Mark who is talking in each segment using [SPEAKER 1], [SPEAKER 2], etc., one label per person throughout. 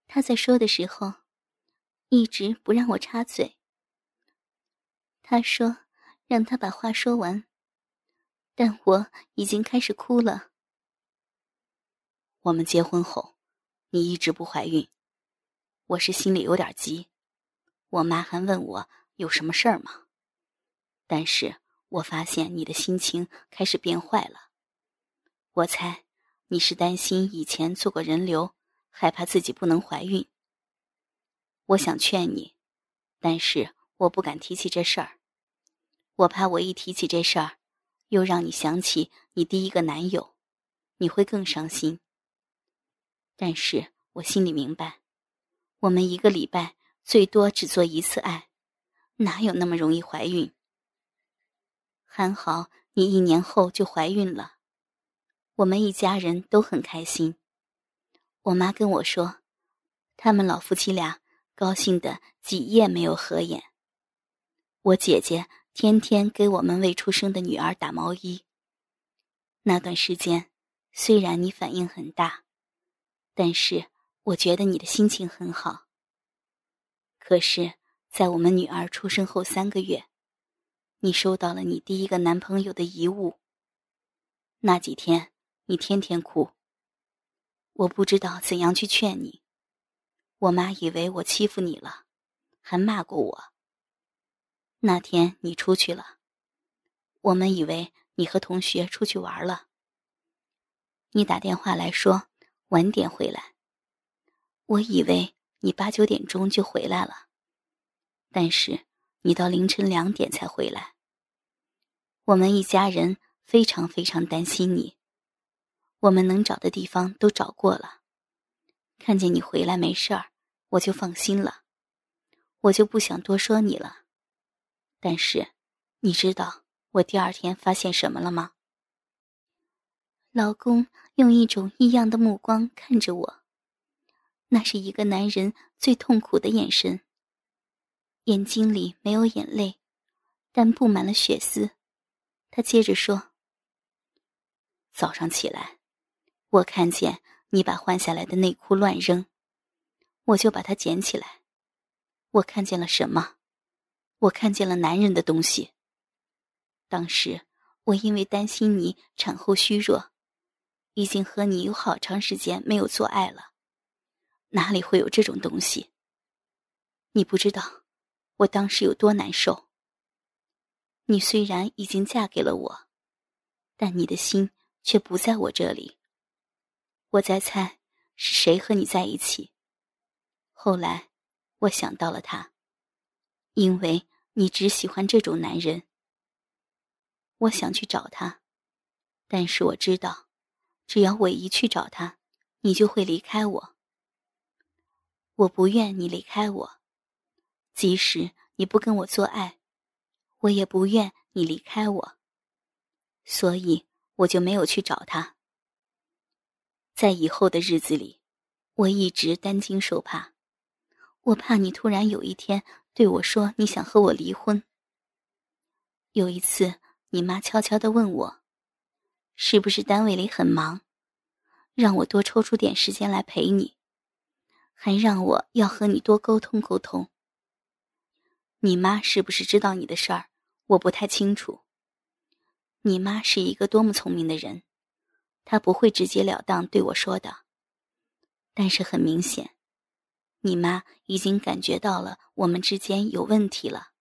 [SPEAKER 1] 他在说的时候，一直不让我插嘴。他说让他把话说完，但我已经开始哭了。
[SPEAKER 2] 我们结婚后，你一直不怀孕，我是心里有点急。我妈还问我有什么事儿吗？但是我发现你的心情开始变坏了。我猜你是担心以前做过人流，害怕自己不能怀孕。我想劝你，但是我不敢提起这事儿。我怕我一提起这事儿，又让你想起你第一个男友，你会更伤心。但是我心里明白，我们1个礼拜最多只做1次爱，哪有那么容易怀孕？还好你1年后就怀孕了，我们一家人都很开心。我妈跟我说，他们老夫妻俩高兴得几夜没有合眼。我姐姐天天给我们未出生的女儿打毛衣。那段时间，虽然你反应很大，但是我觉得你的心情很好。可是，在我们女儿出生后3个月，你收到了你第一个男朋友的遗物。那几天，你天天哭。我不知道怎样去劝你。我妈以为我欺负你了，还骂过我。那天你出去了，我们以为你和同学出去玩了。你打电话来说晚点回来，我以为你8、9点钟就回来了，但是你到凌晨2点才回来。我们一家人非常非常担心你，我们能找的地方都找过了。看见你回来没事儿，我就放心了，我就不想多说你了。但是，你知道我第2天发现什么了吗？
[SPEAKER 1] 老公用一种异样的目光看着我，那是一个男人最痛苦的眼神。眼睛里没有眼泪，但布满了血丝。他接着说，
[SPEAKER 2] 早上起来，我看见你把换下来的内裤乱扔，我就把它捡起来。我看见了什么？我看见了男人的东西。当时我因为担心你产后虚弱，已经和你有好长时间没有做爱了，哪里会有这种东西？你不知道我当时有多难受。你虽然已经嫁给了我，但你的心却不在我这里。我在猜是谁和你在一起。后来我想到了他，因为你只喜欢这种男人。我想去找他，但是我知道，只要我一去找他，你就会离开我。我不愿你离开我，即使你不跟我做爱，我也不愿你离开我。所以我就没有去找他。在以后的日子里，我一直担惊受怕，我怕你突然有一天对我说你想和我离婚。有一次，你妈悄悄地问我，是不是单位里很忙，让我多抽出点时间来陪你，还让我要和你多沟通沟通。你妈是不是知道你的事儿，我不太清楚。你妈是一个多么聪明的人，她不会直截了当对我说的。但是很明显，你妈已经感觉到了我们之间有问题了。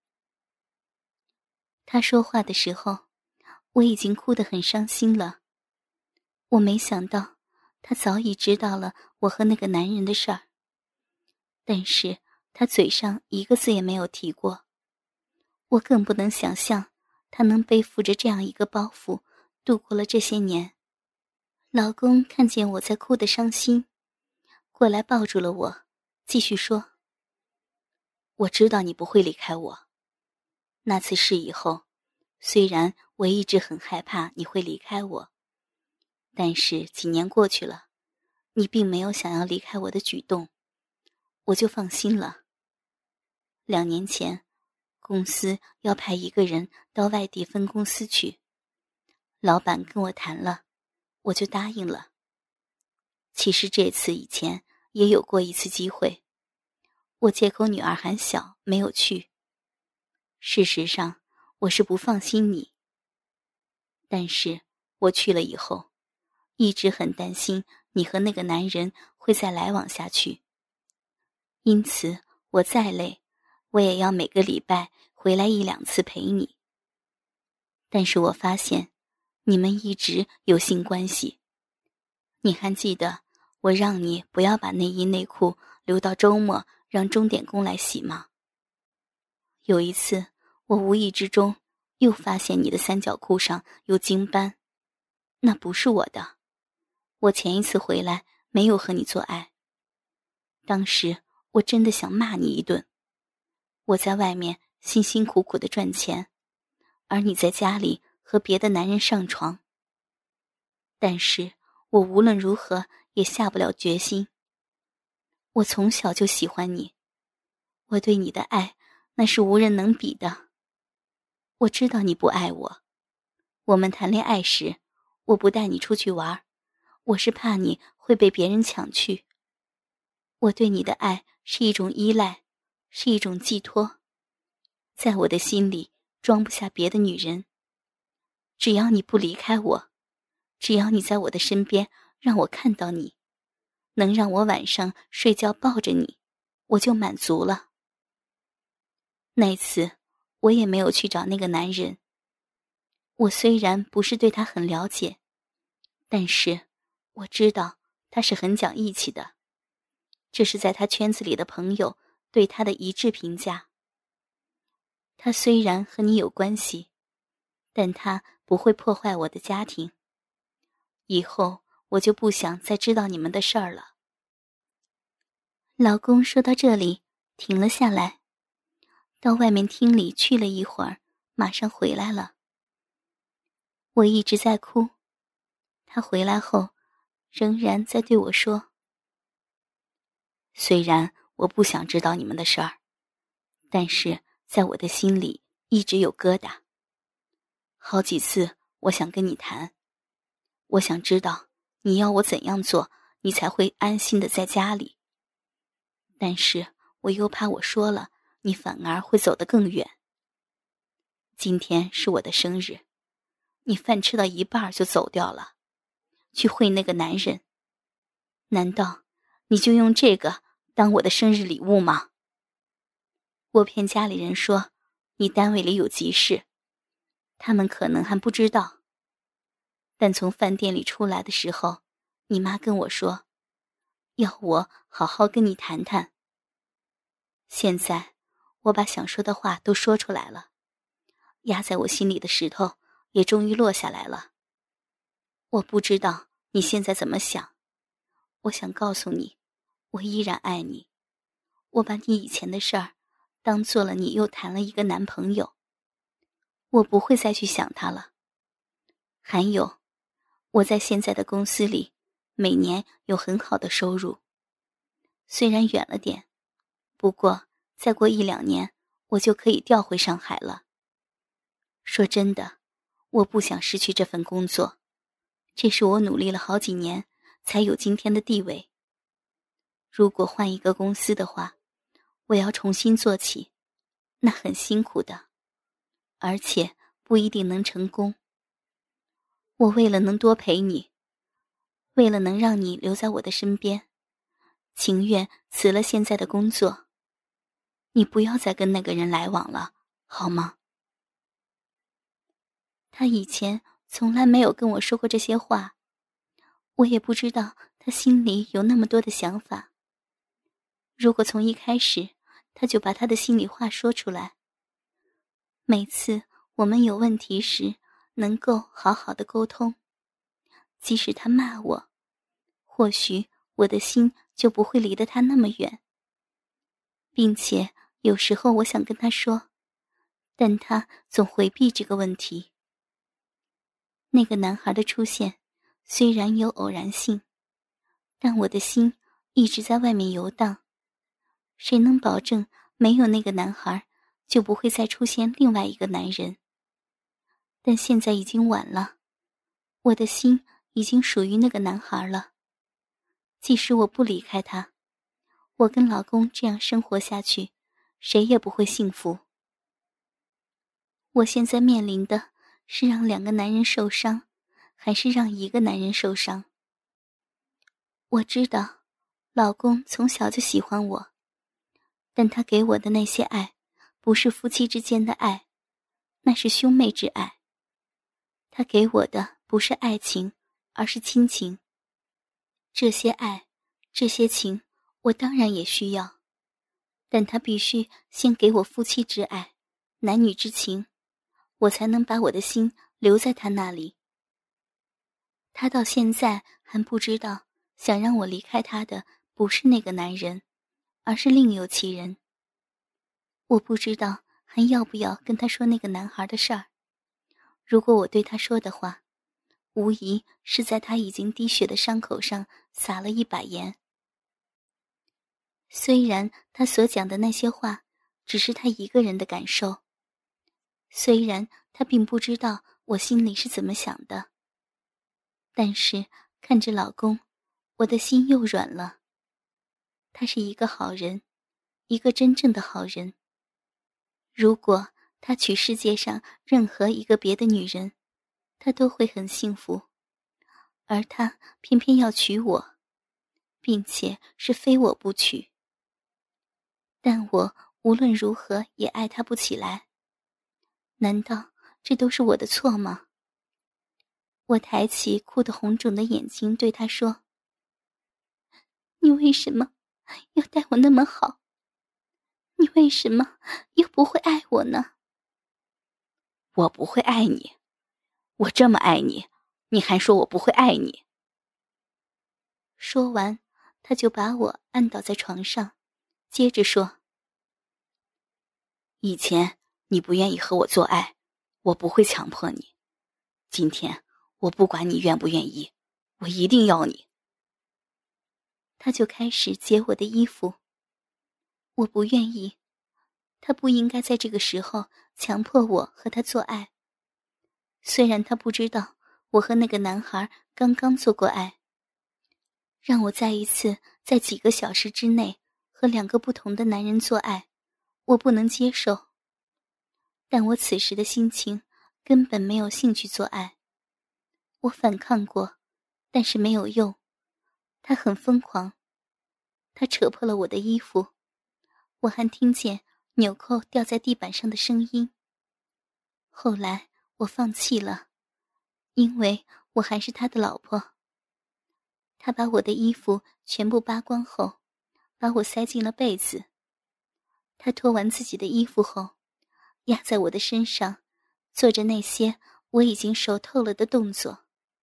[SPEAKER 2] 她说话的时候，我已经哭得很伤心了。我没想到她早已知道了我和那个男人的事儿，但是她嘴上一个字也没有提过。我更不能想象她能背负着这样一个包袱度过了这些年。老公看见我在哭得伤心，过来抱住了我，继续说，我知道你不会离开我。那次事以后，虽然我一直很害怕你会离开我，但是几年过去了，你并没有想要离开我的举动，我就放心了。2年前，公司要派一个人到外地分公司去，老板跟我谈了，我就答应了。其实这次以前
[SPEAKER 1] 也有过一次机会，我借口女儿还小没有去。事实上，我是不放心你。但是我去了以后，一直很担心你和那个男人会再来往下去。因此，我再累，我也要每个礼拜回来1-2次陪你。但是我发现，你们一直有性关系。你还记得我让你不要把内衣内裤留到周末让钟点工来洗吗？有一次，我无意之中又发现你的三角裤上有精斑，那不是我的。我前一次回来没有和你做爱。当时我真的想骂你一顿。我在外面辛辛苦苦地赚钱，而你在家里和别的男人上床。但是我无论如何也下不了决心。我从小就喜欢你，我对你的爱那是无人能比的。我知道你不爱我，我们谈恋爱时，我不带你出去玩，我是怕你会被别人抢去。我对你的爱是一种依赖，是一种寄托，在我的心里装不下别的女人。只要你不离开我，只要你在我的身边让我看到你，能让我晚上睡觉抱着你，我就满足了。那次我也没有去找那个男人。我虽然不是对他很了解，但是我知道他是很讲义气的，这是在他圈子里的朋友对他的一致评价。他虽然和你有关系，但他不会破坏我的家庭。以后我就不想再知道你们的事儿了。老公说到这里停了下来，到外面厅里去了一会儿，马上回来了。我一直在哭，他回来后仍然在对我说，虽然我不想知道你们的事儿，但是在我的心里一直有疙瘩。好几次我想跟你谈，我想知道你要我怎样做，你才会安心的在家里。但是我又怕我说了，你反而会走得更远。今天是我的生日，你饭吃到一半就走掉了，去会那个男人。难道你就用这个当我的生日礼物吗？我骗家里人说你单位里有急事，他们可能还不知道。但从饭店里出来的时候，你妈跟我说，要我好好跟你谈谈。现在我把想说的话都说出来了，压在我心里的石头也终于落下来了。我不知道你现在怎么想，我想告诉你，我依然爱你。我把你以前的事儿当做了你又谈了一个男朋友，我不会再去想他了。还有，我在现在的公司里每年有很好的收入，虽然远了点，不过再过1-2年我就可以调回上海了。说真的，我不想失去这份工作，这是我努力了好几年才有今天的地位。如果换一个公司的话，我要重新做起，那很辛苦的，而且不一定能成功。我为了能多陪你，为了能让你留在我的身边，情愿辞了现在的工作。你不要再跟那个人来往了，好吗？他以前从来没有跟我说过这些话，我也不知道他心里有那么多的想法。如果从一开始他就把他的心里话说出来，每次我们有问题时能够好好的沟通，即使他骂我，或许我的心就不会离得他那么远。并且有时候我想跟他说，但他总回避这个问题。那个男孩的出现虽然有偶然性，但我的心一直在外面游荡。谁能保证没有那个男孩就不会再出现另外一个男人？但现在已经晚了，我的心已经属于那个男孩了。即使我不离开他， 我跟老公这样生活下去，谁也不会幸福。我现在面临的是让2个男人受伤，还是让1个男人受伤？我知道，老公从小就喜欢我，但他给我的那些爱，不是夫妻之间的爱，那是兄妹之爱。他给我的不是爱情，而是亲情。这些爱，这些情，我当然也需要，但他必须先给我夫妻之爱，男女之情，我才能把我的心留在他那里。他到现在还不知道，想让我离开他的不是那个男人，而是另有其人。我不知道还要不要跟他说那个男孩的事儿。如果我对他说的话，无疑是在他已经滴血的伤口上撒了一把盐。虽然他所讲的那些话只是他一个人的感受，虽然他并不知道我心里是怎么想的，但是看着老公，我的心又软了。他是一个好人，一个真正的好人。如果他娶世界上任何一个别的女人，他都会很幸福，而他偏偏要娶我，并且是非我不娶。但我无论如何也爱他不起来，难道这都是我的错吗？我抬起哭得红肿的眼睛对他说：你为什么要待我那么好？你为什么又不会爱我呢？
[SPEAKER 2] 我不会爱你，我这么爱你，你还说我不会爱你。
[SPEAKER 1] 说完，他就把我按倒在床上，接着说：
[SPEAKER 2] 以前你不愿意和我做爱，我不会强迫你。今天我不管你愿不愿意，我一定要你。
[SPEAKER 1] 他就开始解我的衣服。我不愿意，他不应该在这个时候强迫我和他做爱。虽然他不知道我和那个男孩刚刚做过爱，让我再一次在几个小时之内和2个不同的男人做爱，我不能接受。但我此时的心情根本没有兴趣做爱。我反抗过，但是没有用。他很疯狂，他扯破了我的衣服，我还听见纽扣掉在地板上的声音。后来我放弃了，因为我还是他的老婆。他把我的衣服全部扒光后，把我塞进了被子。他脱完自己的衣服后，压在我的身上，做着那些我已经熟透了的动作。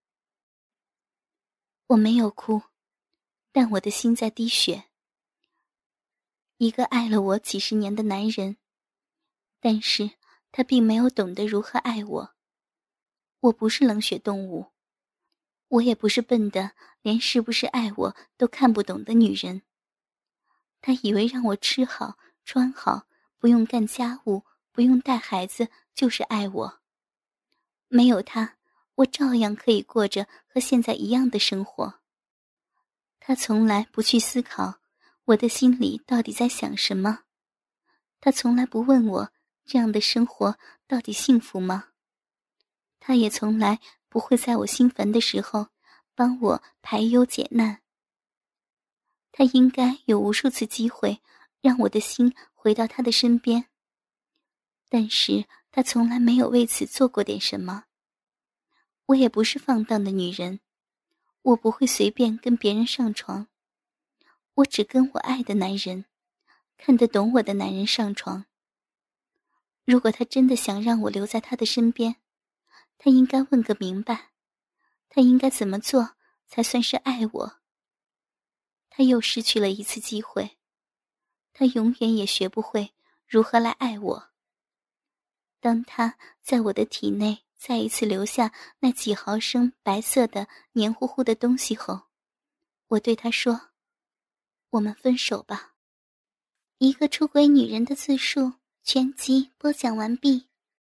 [SPEAKER 1] 我没有哭，但我的心在滴血。一个爱了我几十年的男人，但是他并没有懂得如何爱我。我不是冷血动物，我也不是笨的连是不是爱我都看不懂的女人。他以为让我吃好穿好，不用干家务，不用带孩子，就是爱我。没有他，我照样可以过着和现在一样的生活。他从来不去思考我的心里到底在想什么，他从来不问我这样的生活到底幸福吗？他也从来不会在我心烦的时候帮我排忧解难。他应该有无数次机会让我的心回到他的身边，但是他从来没有为此做过点什么。我也不是放荡的女人，我不会随便跟别人上床，我只跟我爱的男人，看得懂我的男人上床。如果他真的想让我留在他的身边，他应该问个明白，他应该怎么做才算是爱我。他又失去了一次机会，他永远也学不会如何来爱我。当他在我的体内再一次留下那几毫升白色的黏糊糊的东西后，我对他说：我们分手吧。一个出轨女人的自述全集播讲完毕。